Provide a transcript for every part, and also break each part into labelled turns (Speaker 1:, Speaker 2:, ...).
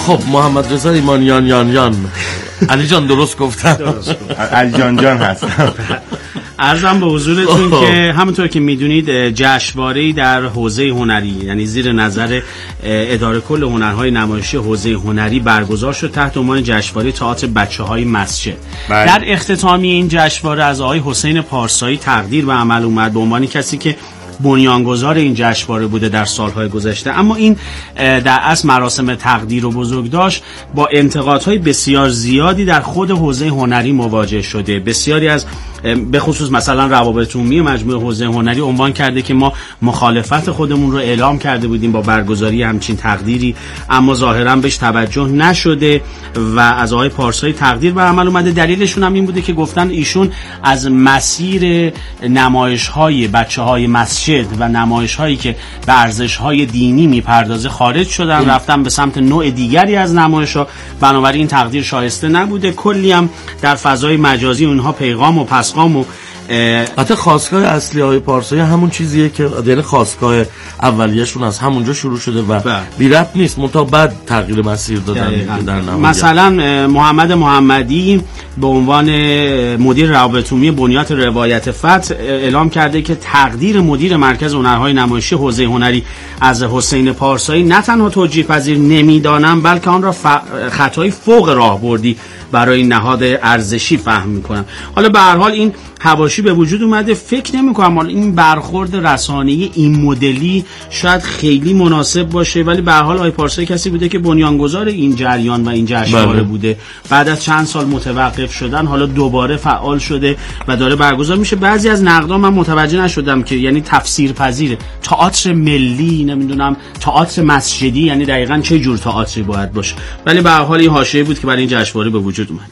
Speaker 1: خب محمد رضا ایمانیان یان علی جان درست گفتم؟
Speaker 2: علی جان هستم.
Speaker 3: عرضم به حضورتون که همونطور که میدونید جشنواره‌ای در حوزه هنری، یعنی زیر نظر اداره کل هنرهای نمایشی حوزه هنری برگزار شد تحت عنوان جشنواره تئاتر بچه‌های مسجد. در اختتامیه این جشنواره از آقای حسین پارسایی تقدیر به عمل اومد به عنوان کسی که بنیانگذار این جشنواره بوده در سالهای گذشته، اما این در اصل مراسم تقدیر و بزرگ داشت با انتقادهای بسیار زیادی در خود حوزه هنری مواجه شده. بسیاری از به خصوص مثلا روابط عمومی مجموعه حوزه هنری عنوان کرده که ما مخالفت خودمون رو اعلام کرده بودیم با برگزاری همچین تقدیری، اما ظاهرا بهش توجه نشده و از آقای پارسایی تقدیر بر عمل اومده. دلیلشون هم این بوده که گفتن ایشون از مسیر نمایش‌های بچه‌های مسجد و نمایش‌هایی که به ارزش‌های دینی میپردازه خارج شدن، رفتن به سمت نوع دیگری از نمایش‌ها، بنابراین این تقدیر شایسته نبوده. کلی هم در فضای مجازی اونها پیغام و پسخام و
Speaker 1: حتی خواستگاه اصلی های پارسایی همون چیزیه که یعنی خواستگاه اولیه‌شون از همونجا شروع شده و بی ربط نیست، منتها بعد تغییر مسیر دادن در نهایت.
Speaker 3: مثلا محمد محمدی به عنوان مدیر روابط عمومی بنیاد روایت فتح اعلام کرده که تقدیر مدیر مرکز هنرهای نمایشی حوزه هنری از حسین پارسایی نه تنها توجیه پذیر نمیدانم بلکه آن را خطای فوق راهبردی برای نهاد ارزشی فهم میکنم. حالا به هر حال این حواشی به وجود اومده، فکر نمیکنم این برخورد رسانه‌ای این مدلی شاید خیلی مناسب باشه، ولی به هر حال آقای پارسایی کسی بوده که بنیانگذار این جریان و این جشنواره بوده. بعد از چند سال متوقف شدن حالا دوباره فعال شده و داره برگزار میشه. بعضی از نقدا من متوجه نشدم که یعنی تفسیر پذیره. تئاتر ملی، نمیدونم تئاتر مسجدی یعنی دقیقاً چه جور تئاتری باید باشه، ولی به هر حال این حاشیه بود که برای این جشنواره به وجود اومد.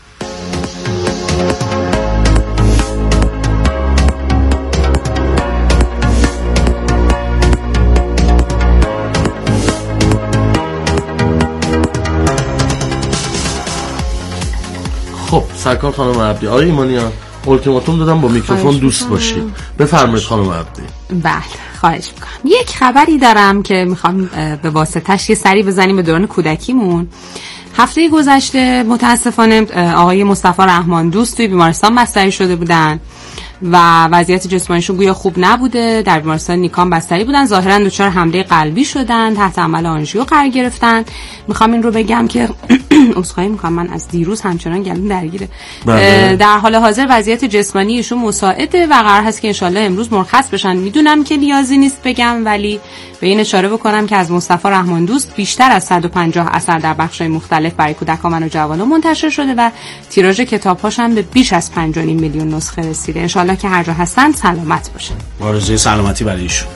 Speaker 1: خب سرکار خانم عبدی، آقای ایمانیان اولتیماتوم دادم با میکروفون دوست باشید. بفرمایید خانم عبدی.
Speaker 4: بله خواهش میکنم. یک خبری دارم که میخوام به واسطش یه سری بزنیم به دوران کودکیمون. هفته گذشته متاسفانه آقای مصطفی رحمان دوست توی بیمارستان بستری شده بودن و وضعیت جسمانیشون گویا خوب نبوده، در بیمارستان نیکان بستری بودن، ظاهرا دچار حمله قلبی شدن، تحت عمل آنژیو قرار گرفتن. میخوام این رو بگم که عذرخواهی میکنم من از دیروز همچنان گلوم درگیره. در حال حاضر وضعیت جسمانی ایشون مساعده و قرار هست که انشالله امروز مرخص بشن. میدونم که نیازی نیست بگم، ولی به این اشاره بکنم که از مصطفی رحمان دوست بیشتر از 150 اثر در بخش‌های مختلف برای کودکان و جوانان منتشر شده و تیراژ کتاب‌هاش هم به بیش از 5.5 میلیون نسخه رسیده. انشالله که هر جا هستن سلامت باشن.
Speaker 3: آرزوی سلامتی برای ایشون.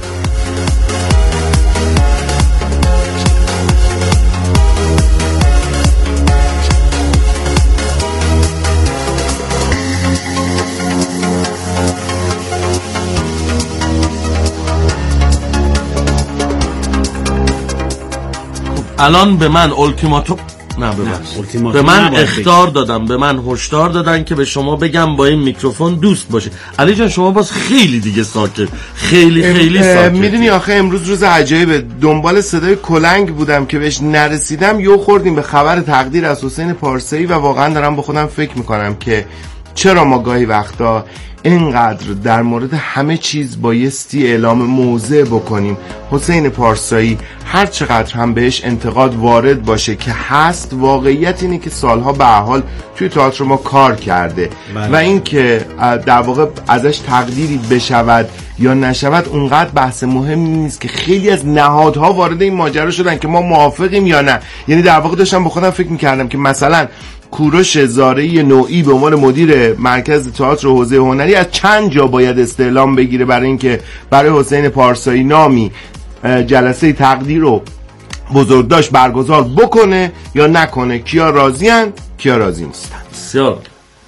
Speaker 1: الان به من اولتیماتوم به من اخطار دادم، به من هشدار دادن که به شما بگم با این میکروفون دوست باشه. علی جان شما باز خیلی دیگه ساکت، خیلی ساکت.
Speaker 2: میدونی آخه امروز روز عجایبه، دنبال صدای کلنگ بودم که بهش نرسیدم، یو خوردیم به خبر تقدیر از حسین پارسایی و واقعا دارم با خودم فکر میکنم که چرا ما گاهی وقتا اینقدر در مورد همه چیز بایستی اعلام موضع بکنیم. حسین پارسایی هر چقدر هم بهش انتقاد وارد باشه که هست، واقعیت اینه که سالها به حال توی تئاتر ما کار کرده و این که در واقع ازش تقدیری بشود یا نشود اونقدر بحث مهمی نیست که خیلی از نهادها وارد این ماجرا شدن که ما موافقیم یا نه. یعنی در واقع داشتم با خودم فکر می‌کردم که مثلا کوروش زارعی نوعی به عنوان مدیر مرکز تئاتر حوزه هنری از چند جا باید استعلام بگیره برای اینکه برای حسین پارسایی نامی جلسه تقدیر رو بزرگداشت برگزار بکنه یا نکنه. کیا راضین کیا راضی نیستن.
Speaker 1: بسیار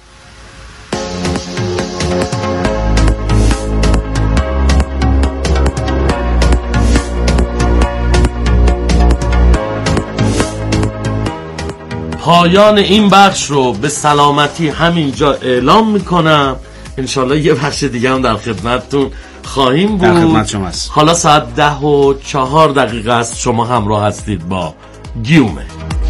Speaker 1: پایان این بخش رو به سلامتی همینجا اعلام میکنم. انشالله یه بخش دیگه هم در خدمتتون خواهیم بود.
Speaker 3: در خدمت شما هست.
Speaker 1: حالا ساعت 10:04 است. شما همراه هستید با گیومه.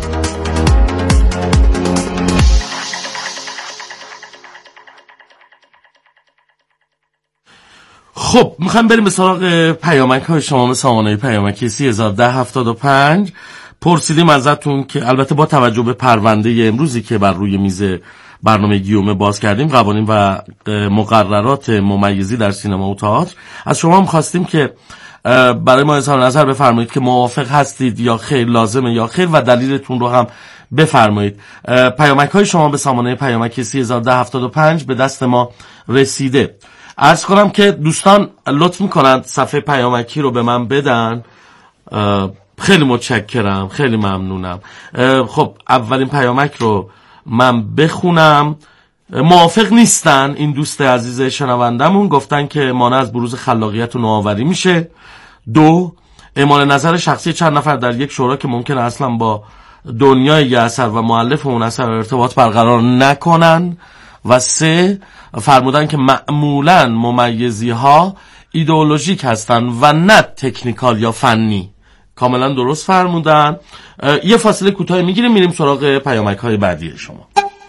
Speaker 1: خب میخوایم بریم به سراغ پیامک های شما به سامانه پیامکی 301075. پرسیدیم ازتون که البته با توجه به پرونده امروزی که بر روی میز برنامه گیومه باز کردیم، قوانین و مقررات ممیزی در سینما و تئاتر، از شما هم خواستیم که برای ما اظهار نظر بفرمایید که موافق هستید یا خیر، لازمه یا خیر، و دلیلتون رو هم بفرمایید. پیامک های شما به سامانه پیامکی 301075 به دست ما رسیده. عرض کنم که دوستان لطف میکنند صفحه پیامکی رو به من بدن. خیلی متشکرم، خیلی ممنونم. خب اولین پیامک رو من بخونم. موافق نیستن این دوست عزیز شنوندمون، گفتن که مانع از بروز خلاقیت و نوآوری میشه. 2، اعمال نظر شخصی چند نفر در یک شورا که ممکنه اصلا با دنیای یه اثر و مؤلف اون اثر ارتباط برقرار نکنن. و 3، فرمودن که معمولاً ممیزی ها ایدئولوژیک هستن و نه تکنیکال یا فنی. کاملا درست فرمودن. یه فاصله کوتاه میگیریم، میریم سراغ پیامک های بعدی شما.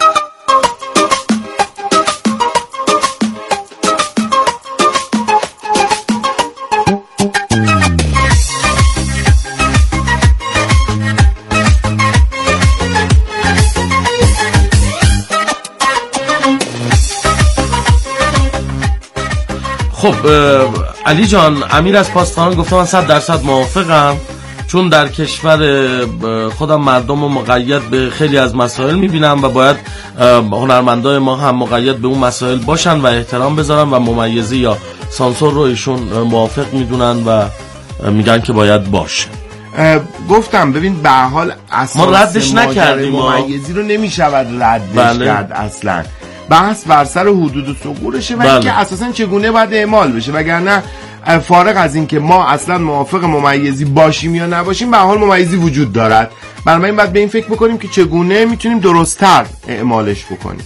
Speaker 1: خب علی جان، امیر از پاسداران گفته من 100% موافقم، چون در کشور خودم مردم رو مقید به خیلی از مسائل میبینم و باید هنرمندای ما هم مقید به اون مسائل باشن و احترام بذارن و ممیزی یا سانسور رو ایشون موافق میدونن و میگن که باید باشه.
Speaker 2: گفتم ببین به حال
Speaker 1: ما ردش نکردیم،
Speaker 2: ممیزی رو نمیشود ردش کرد اصلا. بحث بر سر حدود و ثغورشه و اینکه اساسا چگونه باید اعمال بشه، وگرنه فارغ از این که ما اصلا موافق ممیزی باشیم یا نباشیم، به حال ممیزی وجود دارد. برای این باید به این فکر بکنیم که چگونه میتونیم درست‌تر اعمالش بکنیم.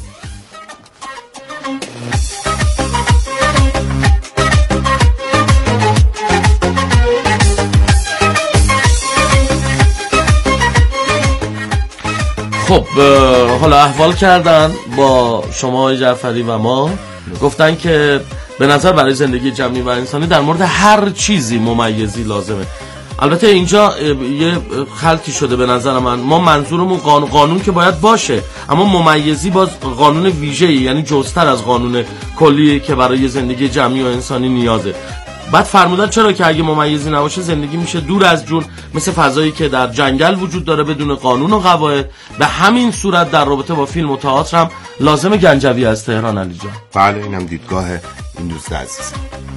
Speaker 1: خب حالا احوال کردن با شما آقای جعفری و ما، گفتن که به نظر برای زندگی جمعی و انسانی در مورد هر چیزی ممیزی لازمه. البته اینجا یه خلطی شده به نظر من. ما منظورمون قانون که باید باشه، اما ممیزی باز قانون ویژه‌ای، یعنی جزتر از قانون کلی که برای زندگی جمعی و انسانی نیازه. بعد فرمودن چرا که اگه ممیزی نباشه زندگی میشه دور از جون، مثل فضایی که در جنگل وجود داره بدون قانون و قواعد. به همین صورت در رابطه با فیلم و تئاتر هم لازم گنجوی از تهران. علی جان
Speaker 2: بله، اینم دیدگاه این دوست عزیز.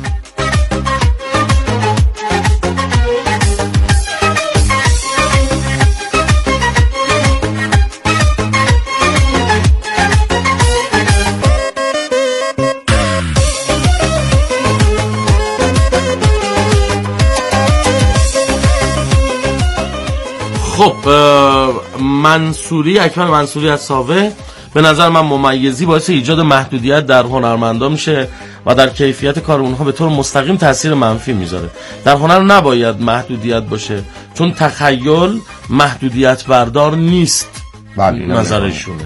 Speaker 1: خب منصوری، اکمل منصوری از ساوه، به نظر من ممیزی باعث ایجاد محدودیت در هنرمندا میشه و در کیفیت کار اونها به طور مستقیم تاثیر منفی میذاره. در هنر نباید محدودیت باشه، چون تخیل محدودیت بردار نیست.
Speaker 2: بله
Speaker 1: نظرشونه.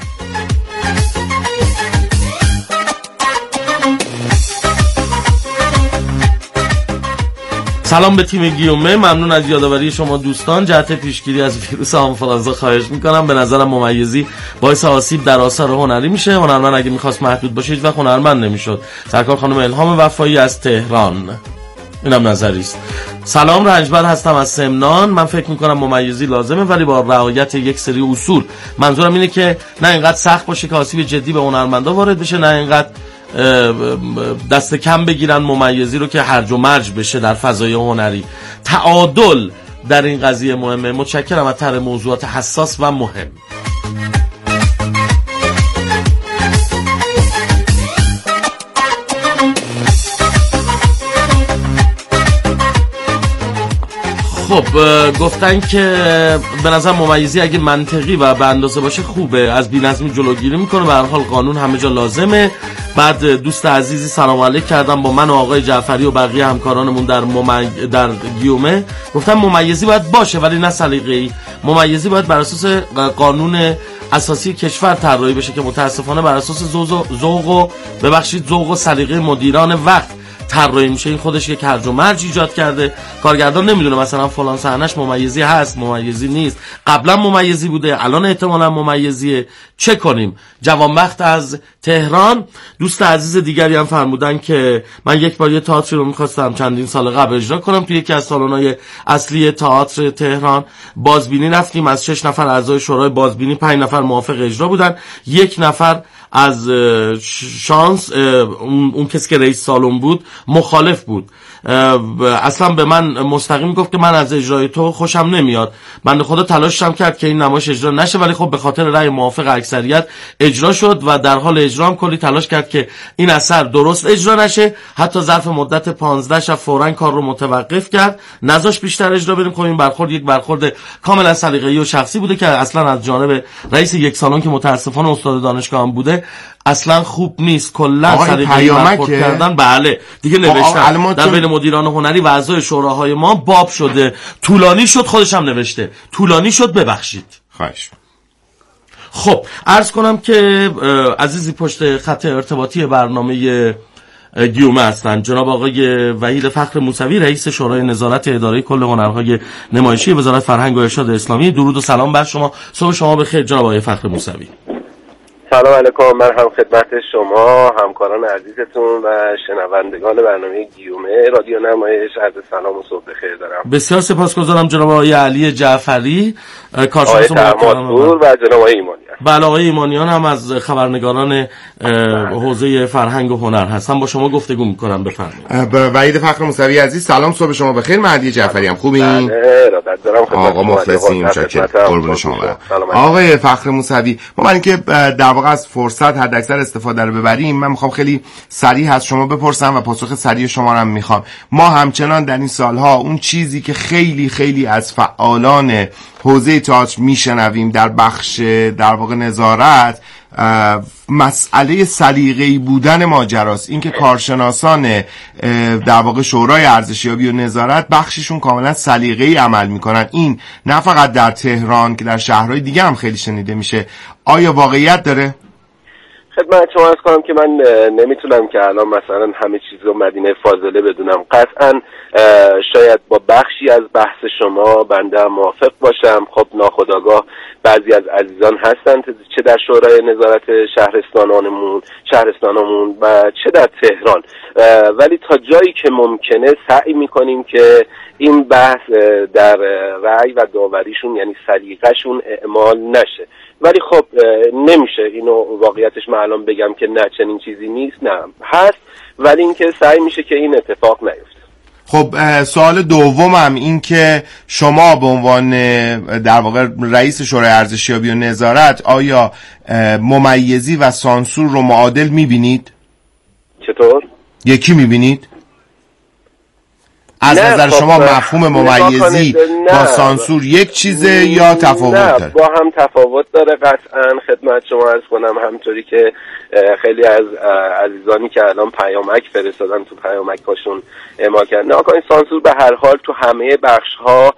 Speaker 1: سلام به تیم گیومه، ممنون از یادآوری شما دوستان. جهت پیشگیری از ویروس آنفولانزا خواهش میکنم. به نظرم ممیزی باعث آسیب در آثار هنری میشه. هنرمند اگه میخواست محدود باشه هیچ وقت هنرمند نمیشد. سرکار خانم الهام وفایی از تهران، اینم نظری است. سلام، رنجبر هستم از سمنان. من فکر میکنم ممیزی لازمه ولی با رعایت یک سری اصول. منظورم اینه که نه اینقدر سخت باشه که آسیب جدی به هنرمندا وارد بشه، نه اینقدر دست کم بگیرن ممیزی رو که هرج و مرج بشه در فضای هنری. تعادل در این قضیه مهمه. متشکرم از طرح موضوعات حساس و مهم. خب گفتن که به نظر ممیزی اگه منطقی و به اندازه باشه خوبه، از بی‌نظمی جلوگیری میکنه، به هر حال قانون همه جا لازمه. بعد دوست عزیزی سلام علیک کردم با من و آقای جعفری و بقیه همکارانمون در گیومه، گفتن ممیزی باید باشه ولی نه سلیقه‌ای. ممیزی باید بر اساس قانون اساسی کشور طراحی بشه که متاسفانه بر اساس ذوق و سلیقه مدیران وقت طراحی میشه. این خودش یک هرج و مرج ایجاد کرده. کارگردان نمیدونه مثلا فلان صحنه‌اش ممیزی هست، ممیزی نیست، قبلا ممیزی بوده، الان احتمالاً ممیزیه، چه کنیم؟ جوانبخت از تهران دوست عزیز دیگری هم فرمودن که من یک بار یه تئاتری رو می‌خواستم چندین سال قبل اجرا کنم توی یکی از سالن‌های اصلی تئاتر تهران. بازبینی رفتیم، از 6 نفر اعضای شورای بازبینی 5 نفر موافق اجرا بودن، 1 نفر از شانس اون کسی که رئیس سالن بود مخالف بود. اصلا به من مستقیم گفت که من از اجرای تو خوشم نمیاد. بنده خدا تلاشم کرد که این نمایش اجرا نشه، ولی خب به خاطر رأی موافق اکثریت اجرا شد و در حال اجرا هم کلی تلاش کرد که این اثر درست اجرا نشه. حتی ظرف مدت 15 شب فوراً کار رو متوقف کرد، نذاش بیشتر اجرا بریم. خب این برخورد یک برخورد کاملا سلیقه‌ای و شخصی بوده که اصلا از جانب رئیس یک سالن که متاسفانه استاد دانشگاه هم بوده اصلا خوب نیست. کلا سلیقه‌ای برخورد کردن. بله دیگه نوشتن در بین مدیران هنری و اعضای شوراهای ما باب شده، طولانی شد، خودش هم نوشته طولانی شد، ببخشید.
Speaker 2: خواهش.
Speaker 1: خب عرض کنم که عزیزی پشت خط ارتباطی برنامه گیومه هستن، جناب آقای وحید فخر موسوی، رئیس شورای نظارت اداره کل هنرهای نمایشی وزارت فرهنگ و ارشاد اسلامی. درود و سلام بر شما. صبح شما بخیر جناب آقای فخر موسوی.
Speaker 5: سلام علیکم. من هم خدمت شما، همکاران عزیزتون و شنوندگان برنامه گیومه رادیو نمایش عرض سلام و صبح بخیر دارم.
Speaker 1: بسیار سپاسگزارم جناب آقای علی جعفری، کارشناس
Speaker 5: محترم و جناب آقای ایمانیان.
Speaker 1: بله آقای ایمانیان هم از خبرنگاران حوزه فرهنگ و هنر هستم. با شما گفتگو میکنم. بفرمایید.
Speaker 2: وحید فخر موسوی عزیز سلام، صبح شما بخیر. من علی جعفری هم خوبین؟
Speaker 5: بله ارادت دارم.
Speaker 2: آقا مخلصیم، متشکرم. قربون شما برم. آقای فخر موسوی، ما برای اینکه در واقع از فرصت حداکثر استفاده رو ببریم، من میخوام خیلی سریع از شما بپرسم و پاسخ سریع شما رو هم میخوام. ما همچنان در این سالها اون چیزی که خیلی خیلی از فعالان حوزه تئاتر میشنویم در بخش در واقع نظارت، مسئله سلیقه‌ای بودن ماجراست. این که کارشناسان در واقع شورای ارزشیابی و نظارت بخششون کاملا سلیقه‌ای عمل میکنن. این نه فقط در تهران که در شهرهای دیگه هم خیلی شنیده میشه. آیا واقعیت داره؟
Speaker 5: خدمت شما عرض کنم که من نمیتونم که الان مثلا همه چیز رو مدینه فاضله بدونم. قطعا شاید با بخشی از بحث شما بنده موافق باشم. خب ناخودآگاه بعضی از عزیزان هستند چه در شورای نظارت شهرستانمون و چه در تهران، ولی تا جایی که ممکنه سعی میکنیم که این بحث در رأی و داوریشون یعنی سلیقه‌شون اعمال نشه. ولی خب نمیشه اینو واقعیتش من الان بگم که نه چنین چیزی نیست، نه هست، ولی اینکه سعی میشه که این اتفاق نیفته.
Speaker 2: خب سوال دومم این که شما به عنوان در واقع رئیس شورای ارزشیابی و نظارت آیا ممیزی و سانسور رو معادل میبینید؟
Speaker 5: چطور؟
Speaker 2: یکی میبینید؟ از نظر شما مفهوم ممیزی با سانسور یک چیزه یا تفاوت داره؟
Speaker 5: نه با هم تفاوت داره قطعا. خدمت شما عرض کنم همطوری که خیلی از عزیزانی که الان پیامک فرستادن تو پیامک‌هاشون اعمال کردن، این سانسور به هر حال تو همه بخش‌ها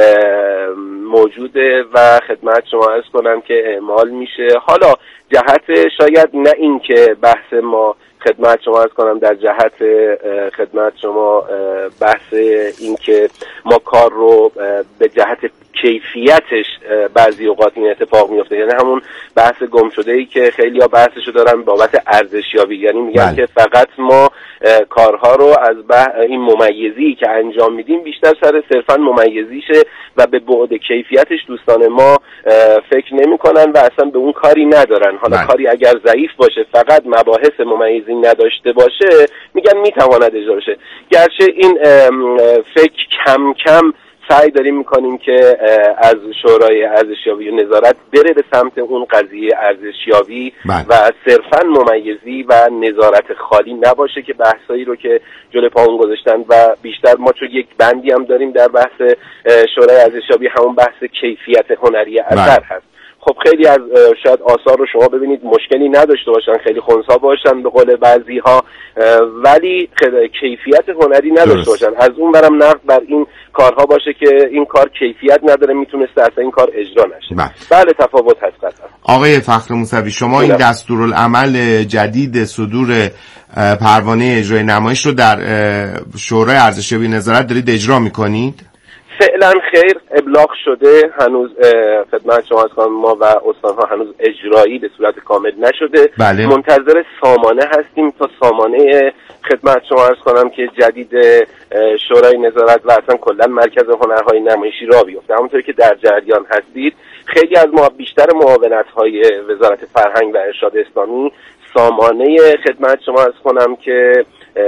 Speaker 5: موجوده و خدمت شما عرض کنم که اعمال میشه. حالا جهت شاید نه این که بحث ما خدمت شما عرض کنم در جهت خدمت شما بحث این که ما کار رو به جهت کیفیتش بعضی اوقات این اتفاق میفته، یعنی همون بحث گم شده ای که خیلی‌ها بحثشو دارن بابت ارزشیابی، یعنی میگن که فقط ما کارها رو از این ممیزی که انجام میدیم بیشتر سر صرفا ممیزیشه و به بعد کیفیتش دوستان ما فکر نمیکنن و اصلا به اون کاری ندارن. حالا کاری اگر ضعیف باشه فقط مباحث ممیزی نداشته باشه میگن میتواند اجرا بشه، گرچه این فکر کم کم سعی داریم میکنیم که از شورای ارزشیابی و نظارت بره به سمت اون قضیه ارزشیابی و صرفاً ممیزی و نظارت خالی نباشه که بحثایی رو که جلوی پامون گذاشتن و بیشتر ما چون یک بندی هم داریم در بحث شورای ارزشیابی، همون بحث کیفیت هنری اثر هست. خب خیلی از شاید آثار رو شما ببینید مشکلی نداشته باشن، خیلی خنثی باشن به قول بعضی‌ها، ولی کیفیت هنری نداشته باشن. از اون برم نقد بر این کارها باشه که این کار کیفیت نداره، میتونسته اصلا این کار اجرا نشه. بله تفاوت هست قطعا.
Speaker 2: آقای فخر موسوی، شما این دستورالعمل جدید صدور پروانه اجرای نمایش رو در شورای ارزشیابی نظارت دارید اجرا میکنید؟
Speaker 5: فعلا خیر، ابلاغ شده، هنوز خدمت شما از ما و استانها هنوز اجرایی به صورت کامل نشده.
Speaker 2: بله.
Speaker 5: منتظر سامانه هستیم تا سامانه خدمت شما عرض کنم که جدید شورای نظارت و اصلا کلا مرکز هنرهای نمایشی را بیفته. همونطور که در جریان هستید خیلی از ما بیشتر معاونت‌های وزارت فرهنگ و ارشاد اسلامی سامانه خدمت شما عرض کنم که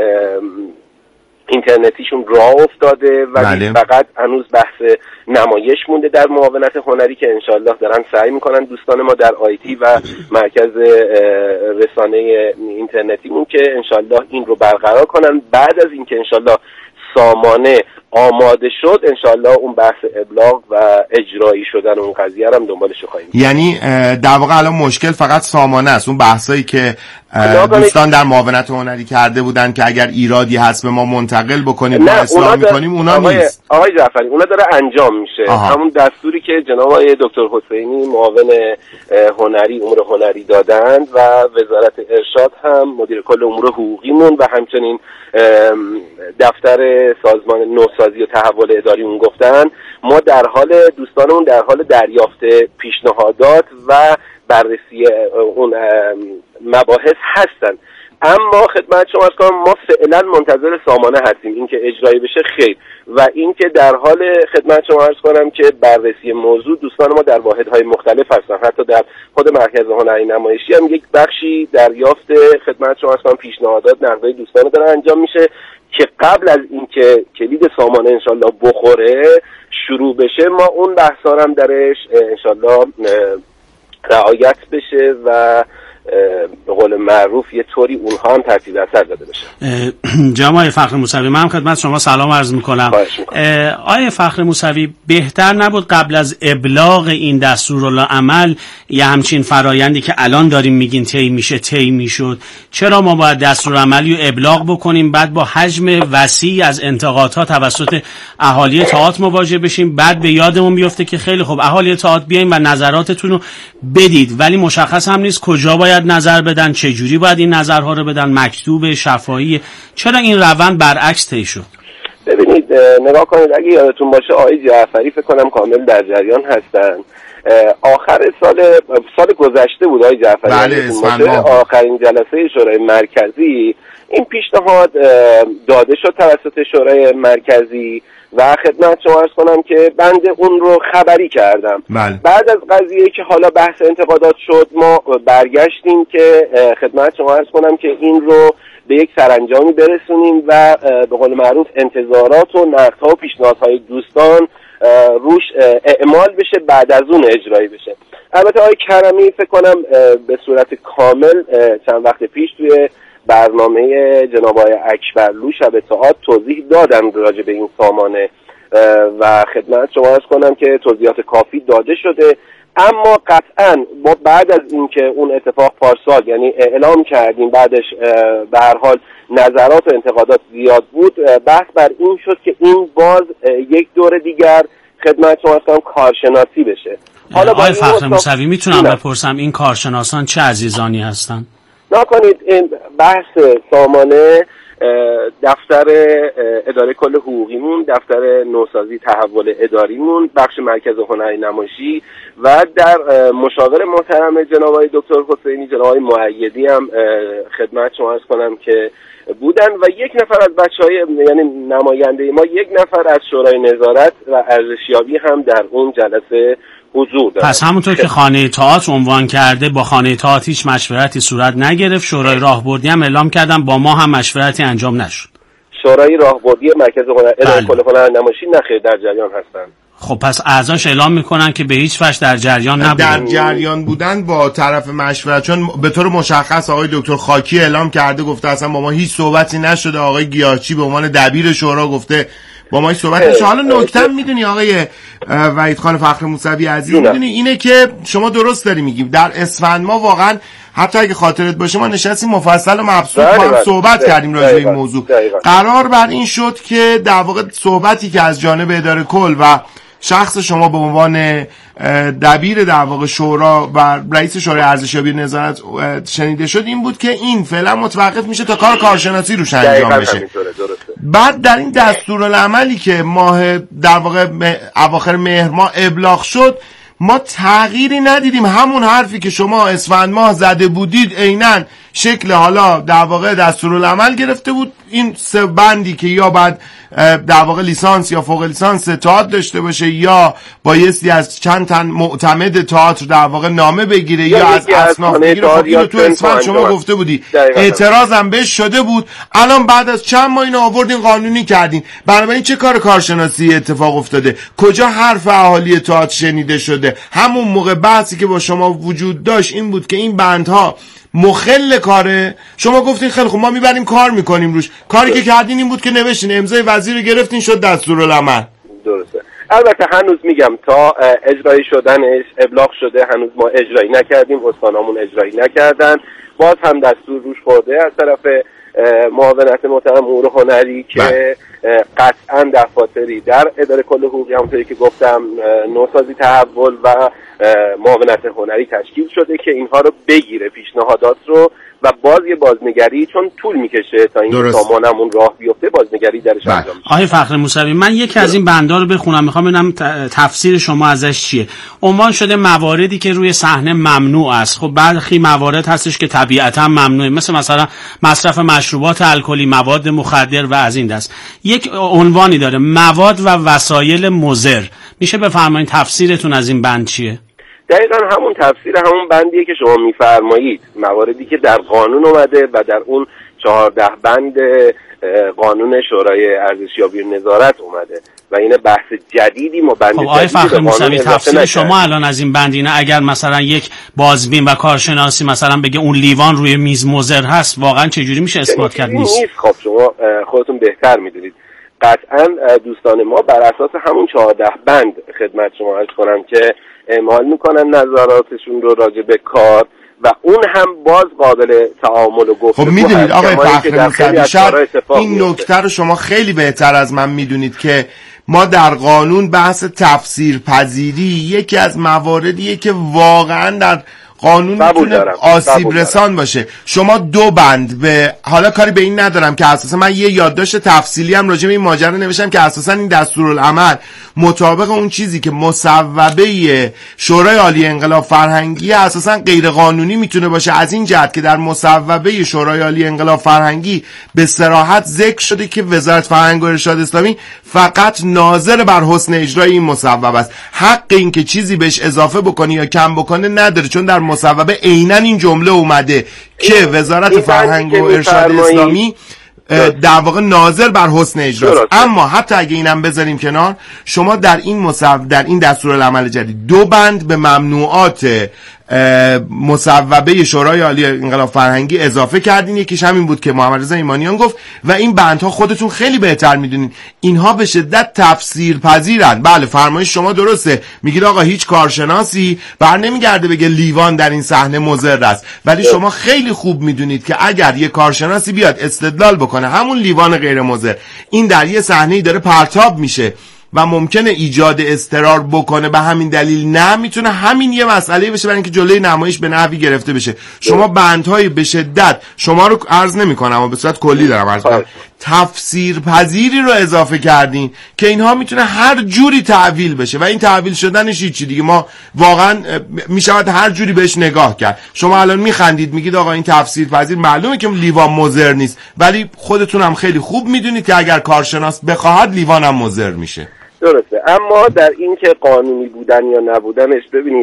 Speaker 5: اینترنتیشون راه افتاده و فقط هنوز بحث نمایش مونده در معاونت هنری که انشالله دارن سعی میکنن دوستان ما در آیتی و مرکز رسانه اینترنتیمون که انشالله این رو برقرار کنن. بعد از اینکه انشالله سامانه آماده شد انشالله اون بحث ابلاغ و اجرایی شدن اون قضیه هم دنبالش خواهیم.
Speaker 2: یعنی در واقع الان مشکل فقط سامانه است، اون بحثایی که دوستان در معاونت هنری کرده بودن که اگر ایرادی هست به ما منتقل بکنیم ما اصلاح میکنیم، اونا نیست.
Speaker 5: آقای جعفری اونا داره انجام میشه. همون دستوری که جناب آقای دکتر حسینی معاون هنری امور هنری دادند و وزارت ارشاد هم مدیر کل امور حقوقیمون و همچنین دفتر سازمان نوسازی و تحول اداری اون گفتن، ما در حال دوستانمون در حال دریافت پیشنهادات و بررسی اون مباحث هستن. اما خدمت شما عرض کنم ما فعلا منتظر سامانه هستیم، اینکه اجرایی بشه خیر، و اینکه در حال خدمت شما عرض کنم که بررسی موضوع دوستان ما در واحدهای مختلف هستن. حتی در خود مرکز هنری نمایشی هم یک بخشی دریافت خدمت شما عرض کنم پیشنهادات نقدای دوستان داره انجام میشه که قبل از اینکه کلید سامانه انشالله بخوره شروع بشه ما اون بحثا هم درش انشالله رعایت بشه و به قول معروف یه طوری اونها هم ترتیب اثر داده بشه.
Speaker 3: جناب فخر موسوی، من خدمت شما سلام عرض میکنم. آقای فخر موسوی، بهتر نبود قبل از ابلاغ این دستورالعمل یه همچین فرایندی که الان داریم میگین طی میشد؟ چرا ما باید دستورالعملی رو ابلاغ بکنیم بعد با حجم وسیع از انتقادها توسط اهالی تئاتر مواجه بشیم، بعد به یادمون بیفته که خیلی خوب اهالی تئاتر بیاین و نظراتتون رو بدید، ولی مشخص هم نیست کجا باید نظر بدن، چه جوری باید این نظرها رو بدن، مکتوب، شفاهی؟ چرا این روند برعکس طی شد؟
Speaker 5: ببینید نگاه کنید، اگه یادتون باشه آقای جعفری فکر کنم کامل در جریان هستن، آخر سال گذشته بود آقای جعفری،
Speaker 2: بله،
Speaker 5: آخرین جلسه شورای مرکزی این پیشنهاد داده شد توسط شورای مرکزی و خدمت شما عرض کنم که بنده اون رو خبری کردم. بعد از قضیه که حالا بحث انتقادات شد ما برگشتیم که خدمت شما عرض کنم که این رو به یک سرانجامی برسونیم و به قول معروف انتظارات و نقدها و پیشنهادهای دوستان روش اعمال بشه، بعد از اون اجرایی بشه. البته آقای کرمی فکر کنم به صورت کامل چند وقت پیش توی برنامه جناب آقای اکبرلو شب تئاتر توضیح دادن راجع به این سامانه و خدمت شما عرض کنم که توضیحات کافی داده شده. اما قطعا ما بعد از اینکه اون اتفاق پارسال یعنی اعلام کردیم بعدش به هر حال نظرات و انتقادات زیاد بود، بحث بر این شد که این باز یک دور دیگر خدمت شما عرض کنم کارشناسی بشه.
Speaker 3: حالا آقای فخر موسوی میتونم بپرسم این کارشناسان چه عزیزانی هستن؟
Speaker 5: نکنید این بحث سامانه دفتر اداره کل حقوقیمون، دفتر نوسازی تحول اداریمون، بخش مرکز هنری نمایشی و در مشاور محترم جناب آقای دکتر حسینی جناب آقای مؤیدی هم خدمت شما عرض کنم که بودن و یک نفر از بچهای یعنی نماینده ما یک نفر از شورای نظارت و ارزشیابی هم در اون جلسه حضور دارن.
Speaker 3: پس همونطور که خانه تئاتر عنوان کرده با خانه تئاتر هیچ مشورتی صورت نگرفت، شورای راهبردی هم اعلام کردن با ما هم مشورتی انجام نشد.
Speaker 5: شورای راهبردی مرکز اداره کل هنرنمایشی نخیر در جریان هستن.
Speaker 3: خب پس اعضاش اعلام میکنن که به هیچ وجه در جریان نبودن.
Speaker 2: در جریان بودن با طرف مشورت، چون به طور مشخص آقای دکتر خاکی اعلام کرده، گفته اصلا با ما هیچ صحبتی نشده. آقای گیاهچی به عنوان دبیر شورا گفته با ما هیچ صحبتی نشده. حالا نکته میدونی آقای وحید خان فخر موسوی عزیز، میدونی اینه که شما درست داری میگی، در اسفند ما واقعا حتی اگه خاطرت باشه ما نشستیم مفصل و مبسوط با هم صحبت کردیم راجع به این موضوع. قرار بر این شد که در واقع صحبتی که از جانب اداره کل و شخص شما به عنوان دبیر در واقع شورا و رئیس شورای ارزشیابی نظارت شنیده شد این بود که این فعلا متوقف میشه تا کارشناسی روش انجام بشه. بعد در این دستورالعملی که ماه در واقع اواخر مهر ماه ابلاغ شد، ما تغییری ندیدیم. همون حرفی که شما اسفند ماه زده بودید عیناً شکل حالا در واقع دستورالعمل گرفته بود. این سه بندی که یا بعد در واقع لیسانس یا فوق لیسانس تئاتر داشته باشه، یا بایستی از چند تن معتمد تئاتر در واقع نامه بگیره، یا از اصناف بگیره. خب اینو تو اسفند شما گفته بودی، اعتراض هم بهش شده بود. الان بعد از چند ماه اینو آوردین قانونی کردین. بنابراین چه کار کارشناسی اتفاق افتاده؟ کجا حرف اهالی تئاتر شنیده شده؟ همون موقع بحثی که با شما وجود داشت این بود که این بندها مخل کاره. شما گفتین خیلی خوب ما میبریم کار میکنیم روش. کاری که کردین این بود که نوشتین امضای وزیر رو گرفتین شد دستورالعمل.
Speaker 5: درسته. البته هنوز میگم تا اجرایی شدنش ابلاغ شده هنوز ما اجرایی نکردیم، استانامون اجرایی نکردن. باز هم دستور روش خورده از طرف معاونت محترم امور هنری که قطعا دفاتری در اداره کل حقوقی همونطوری که گفتم نوسازی تحول و معاونت هنری تشکیل شده که اینها رو بگیره، پیشنهادات رو، و باز یه بازنگری چون طول میکشه تا این سامانمون راه بیفته، بازنگری درش انجام میشه.
Speaker 3: آقای فخر موسوی، من یکی از این بندا رو بخونم، میخوام ببینم تفسیر شما ازش چیه. عنوان شده مواردی که روی صحنه ممنوع است. خب برخی موارد هستش که طبیعتا ممنوعه، مثلا مصرف مشروبات الکلی، مواد مخدر و از این دست. یک عنوانی داره مواد و وسایل مضر. میشه بفرمایید تفسیرتون از این بند چیه؟
Speaker 5: دقیقا همون تفسیر همون بندیه که شما میفرمایید، مواردی که در قانون اومده و در اون 14 بند قانون شورای ارزشیابی و نظارت اومده و این بحث جدیدی ما بند.
Speaker 3: خب آقای فخر موسوی تفسیر شما الان از این بند اینه اگر مثلا یک بازبین و کارشناسی مثلا بگه اون لیوان روی میز مضر هست، واقعا چجوری میشه اثبات کرد؟ نیست.
Speaker 5: خب شما خودتون بهتر میدونید. قطعا دوستان ما بر اساس همون 14 بند خدمت شما عرض کنم که اعمال میکنن نظراتشون رو راجع به کار و اون هم باز قابل تعامل و گفتگو.
Speaker 2: خب میدونید آقای فخر موسوی، شاید این نکته رو شما خیلی بهتر از من میدونید که ما در قانون بحث تفسیر پذیری یکی از مواردیه که واقعا در قانون میتونه آسیب رسان باشه. شما دو بند به حالا کاری به این ندارم که اساسا من یه یادداشت تفصیلی هم راجع به این ماجرا نوشتم که اساسا این دستورالعمل مطابق اون چیزی که مصوبه شورای عالی انقلاب فرهنگی اساسا غیر قانونی میتونه باشه، از این جهت که در مصوبه شورای عالی انقلاب فرهنگی به صراحت ذکر شده که وزارت فرهنگ و ارشاد اسلامی فقط ناظر بر حسن اجرای این مصوبه است. حق این که چیزی بهش اضافه بکنه یا کم بکنه نداره، چون در مصوبه عیناً این جمله اومده که وزارت فرهنگ و ارشاد اسلامی در واقع ناظر بر حسن اجراست. اما حتی اگه اینم بذاریم کنار، شما در این دستورالعمل جدید دو بند به ممنوعات مصوبه شورای عالی انقلاب فرهنگی اضافه کردین. یکیش همین بود که محمد رضا ایمانیان گفت و این بندها خودتون خیلی بهتر میدونین اینها به شدت تفسیر پذیرن. بله فرمایش شما درسته، میگید آقا هیچ کارشناسی بر نمیگرده بگه لیوان در این صحنه مضر است، ولی شما خیلی خوب میدونید که اگر یه کارشناسی بیاد استدلال بکنه همون لیوان غیر مضر این در یه صحنه‌ای داره پرتاب میشه و ممکنه ایجاد اضطرار بکنه، به همین دلیل نه میتونه همین یه مسئله بشه برای اینکه جلوی نمایش به نحوی گرفته بشه. شما بندهای به شدت، شما رو عرض نمیکنم و به صورت کلی دارم عرض میکنم، تفسیر پذیری رو اضافه کردین که اینها میتونه هر جوری تعویل بشه و این تعویل شدنش هیچی دیگه ما واقعا میشود هر جوری بهش نگاه کرد. شما الان میخندید میگید آقا این تفسیر پذیر، معلومه که لیوان مضر نیست، ولی خودتون هم خیلی خوب میدونید که اگر کارشناس بخواهد لیوان هم مضر میشه.
Speaker 5: درسته. اما در این که قانونی بودن یا نبودنش، ببینید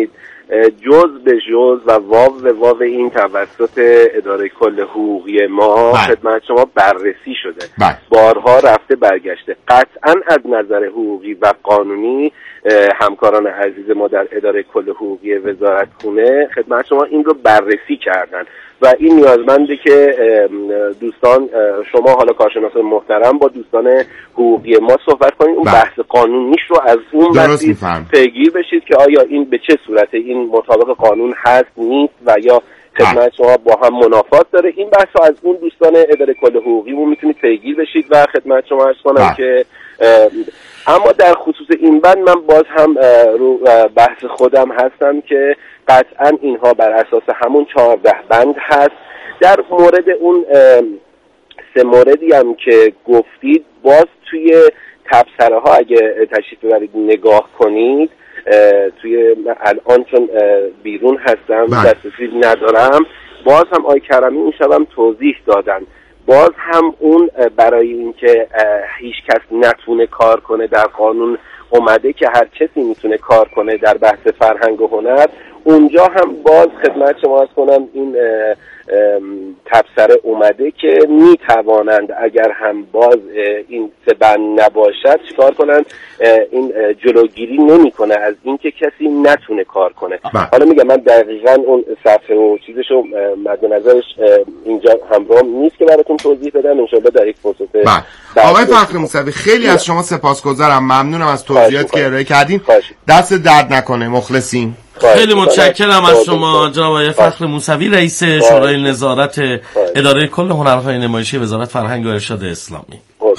Speaker 5: جز به جز و واو به واو این توسط اداره کل حقوقی ما خدمت شما بررسی شده، بارها رفته برگشته. قطعا از نظر حقوقی و قانونی همکاران عزیز ما در اداره کل حقوقی وزارتخونه خدمت شما این رو بررسی کردن و این نیازمنده که دوستان شما حالا کارشناس محترم با دوستان حقوقی ما صحبت کنید، اون بحث قانونیش رو از اون مسیر پیگیر بشید که آیا این به چه صورت این مطابق قانون هست نیست و یا خدمت شما با هم منافات داره. این بحث رو از اون دوستان اداره کل حقوقی میتونید پیگیر بشید و خدمت شما عرض کنم که اما در خصوص این بند من باز هم رو بحث خودم هستم که قطعا اینها بر اساس همون 14 بند هست. در مورد اون 3 موردی هم که گفتید باز توی تبصره ها اگه تشریف ببرید نگاه کنید، توی الان چون بیرون هستم دسترسی ندارم، باز هم آقای کرمی اون شبم توضیح دادن. باز هم اون برای اینکه هیچ کس نتونه کار کنه در قانون اومده که هر کسی میتونه کار کنه در بحث فرهنگ و هنر. اونجا هم باز خدمت شما عرض کنم این تبصره اومده که میتوانند اگر هم باز این 3 بند نباشد چیکار کنند، این جلوگیری نمیکنه از اینکه کسی نتونه کار کنه. حالا میگم من دقیقاً اون صفحه و چیزشو مد نظرش اینجا همراه نیست که براتون توضیح بدم، ان شاءالله در یک فرصت.
Speaker 2: آقای فخر موسوی خیلی از شما سپاسگزارم، ممنونم از توضیحاتی که ارائه کردین. دست درد نکنه، مخلصیم.
Speaker 1: خیلی متشکرم از شما جناب آقای فخر موسوی، رئیس شورای نظارت اداره کل هنرهای نمایشی وزارت فرهنگ و ارشاد اسلامی.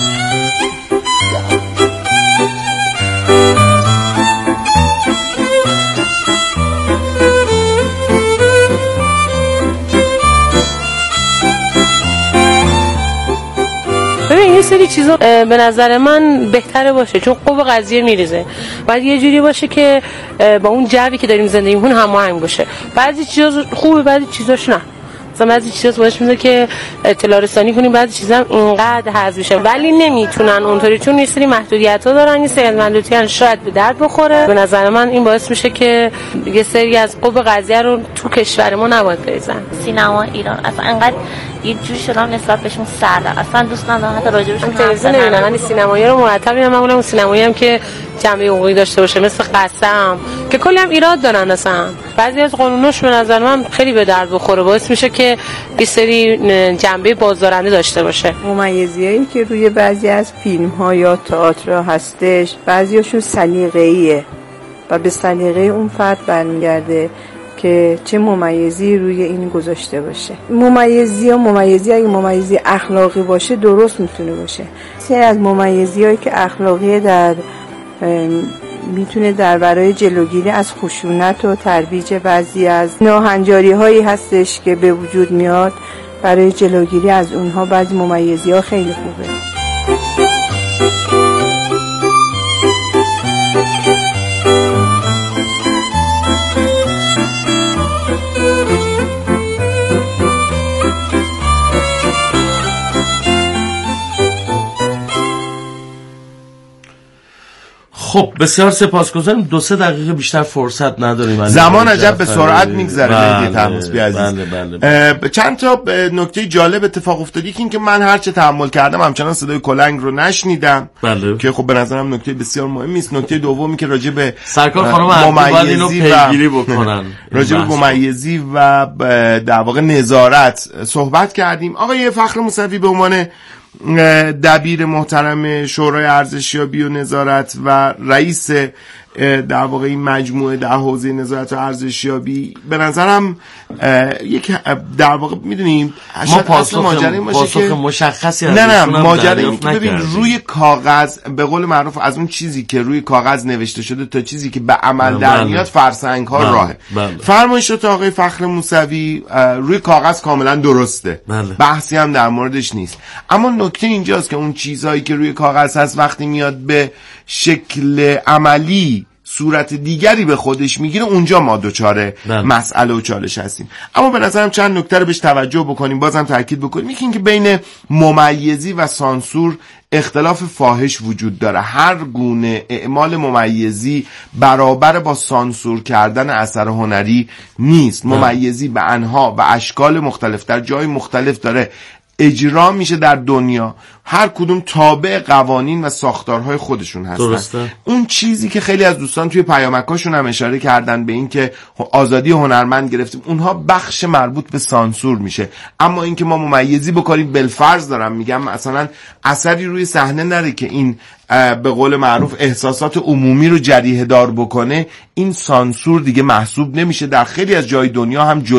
Speaker 6: یه سری چیزا به نظر من بهتره باشه چون قوه قضیه میریزه، باید یه جوری باشه که با اون جوی که داریم زندگی می‌کنیم هماهنگ باشه. بعضی چیزا خوبه، بعضی چیزاش نه. مثلا بعضی چیزا باعث میشه که اطلاع رسانی کنیم، بعضی چیزا هم اینقدر حذف میشه ولی نمیتونن اونطوری، چون یه سری محدودیت‌ها دارن، یه سری محدودیت‌ها شاید به درد بخوره. به نظر من این باعث میشه که یه سری از قوه قضیه رو تو کشور ما نباید بریزن.
Speaker 7: سینما ایران اصلا انقدر یه جور شدم نسبت بهشون سرده، اصلا دوست ندارم حتی راجبشون
Speaker 6: تلویزیون نمیبینم. من سینمایی رو مرتب میبینم، معمولا اون سینمایی هم که جنبه حقوقی داشته باشه مثل قسم که کلی هم ایراد دارن، اصلا بعضی از قانوناش به نظر من خیلی به درد بخوره، باعث میشه که یه سری جنبه بازدارنده داشته باشه.
Speaker 8: ممیزیایی که روی بعضی از فیلم‌ها یا تئاتر هستش، بعضیاشون سلیقه‌ایه و به سلیقه اون فرد برمیگرده که چه ممیزی روی این گذاشته باشه. ممیزی اگه ممیزی اخلاقی باشه درست میتونه باشه. سری از ممیزیایی که اخلاقی میتونه در برای جلوگیری از خشونت و ترویج بعضی از ناهنجاری هایی هستش که به وجود میاد، برای جلوگیری از اونها بعضی ممیزی ها خیلی خوبه.
Speaker 1: خب بسیار سپاسگزارم. 2-3 دقیقه بیشتر فرصت نداریم.
Speaker 2: زمان عجب به سرعت میگذره مهدی طهماسبی عزیز. چند تا نکته جالب اتفاق افتاد. که من هرچه تحمل کردم همچنان صدای کلنگ رو نشنیدم که خب به نظرم نکته بسیار مهمی است. نکته دومی که راجع به
Speaker 1: سرکار خانم باید اینو پیگیری بکنن،
Speaker 2: راجع به ممیزی و در واقع نظارت صحبت کردیم. آقای فخر موسوی به عنوان دبیر محترم شورای ارزشیابی و نظارت و رئیس در واقع این مجموعه در حوزه نظارت و ارزشیابی، به نظرم یک در واقع میدونیم
Speaker 1: ما پاسخ مشخصی از
Speaker 2: نه ماجرا این که ببین روی کاغذ به قول معروف از اون چیزی که روی کاغذ نوشته شده تا چیزی که به عمل در میاد فرسنگ ها راهه. فرمایشات آقای فخر موسوی روی کاغذ کاملا درسته، بحثی هم در موردش نیست، اما نکته اینجاست که اون چیزهایی که روی کاغذ هست وقتی میاد به شکل عملی صورت دیگری به خودش میگیره، اونجا ما دچار مسئله و چالش هستیم. اما به نظرم چند نکته رو بهش توجه بکنیم، بازم تاکید بکنیم. یکی اینکه بین ممیزی و سانسور اختلاف فاحش وجود داره. هر گونه اعمال ممیزی برابر با سانسور کردن اثر هنری نیست. ممیزی به انواع و اشکال مختلف در جای مختلف داره اجرا میشه در دنیا، هر کدوم تابع قوانین و ساختارهای خودشون هستن.
Speaker 1: درسته.
Speaker 2: اون چیزی که خیلی از دوستان توی پیامکاشون هم اشاره کردن به این که آزادی هنرمند گرفتیم، اونها بخش مربوط به سانسور میشه. اما اینکه ما ممیزی بکنیم، بالفرض دارم میگم مثلا اثری روی صحنه نره که این به قول معروف احساسات عمومی رو جریحه دار بکنه، این سانسور دیگه محسوب نمیشه. در خیلی از جای دنیا هم